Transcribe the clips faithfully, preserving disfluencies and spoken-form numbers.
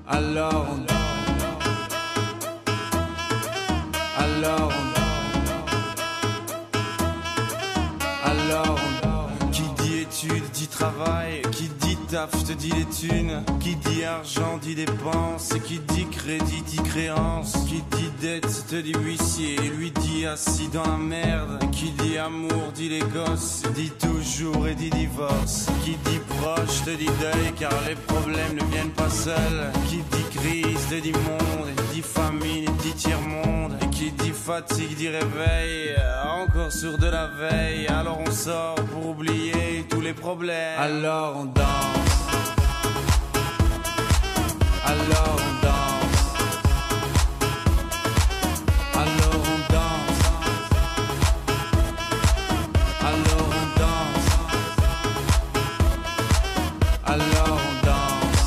Alors on danse. Alors on Alors on Qui dit études dit travail, qui dit taf te dit les thunes, qui dit argent dit dépenses, et qui dit crédit dit créance, qui dit dette te dit huissier, et lui dit assis dans la merde, qui dit amour dit les gosses, dit toujours et dit divorce, qui dit proche te dit deuil car les problèmes ne viennent pas seuls, qui dit crise te dit monde, et dit famine et dit tiers-monde, et qui dit fatigue dit réveil, encore sur de la veille, alors on sort pour oublier tous les problèmes. Alors on danse. Alors on danse. Alors on danse. Alors on danse. Alors on danse.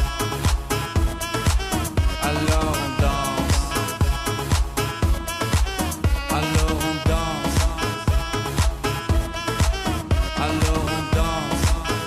Alors on danse. Alors on danse. Alors on danse.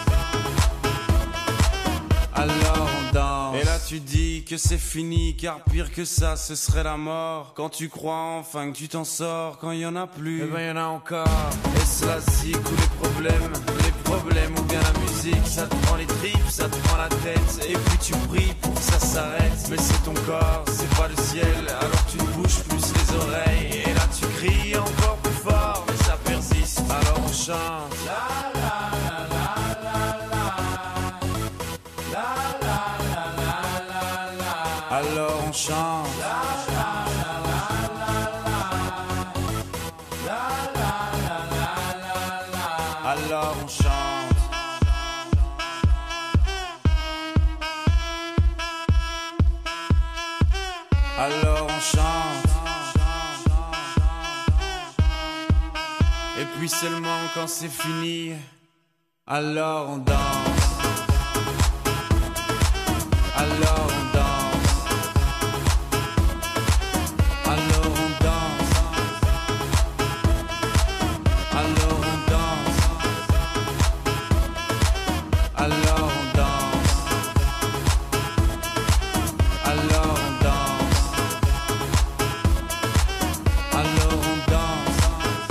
Alors on danse. Et là tu dis que c'est fini, car pire que ça ce serait la mort. Quand tu crois enfin que tu t'en sors, quand y en a plus, eh ben y en a encore. Et cela zik ou les problèmes, les problèmes ou bien la musique, ça te prend les tripes, ça te prend la tête, et puis tu pries pour que ça s'arrête. Mais c'est ton corps, c'est pas le ciel, alors tu te bouges plus les oreilles, et là tu cries encore plus fort, mais ça persiste, alors on chante. La la la la la la. La la la la la la. Alors on chante. La la la la la la. La la la la la la. Alors on chante. Alors on chante. Et puis seulement quand c'est fini, alors on danse. Alors on danse. Alors on danse. Alors on danse. Alors on danse. Alors on danse. Alors on danse.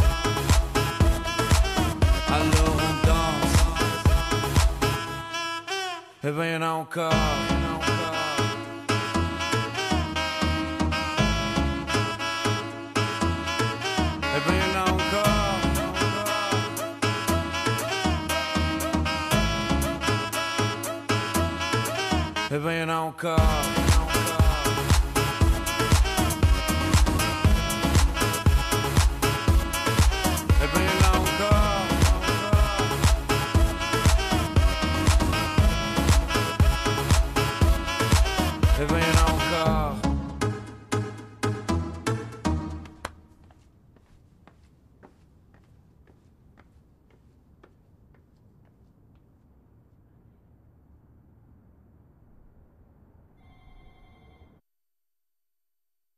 Alors on danse. Eh ben y'en a encore. Eh ben y'en a encore. Eh ben y'en a encore.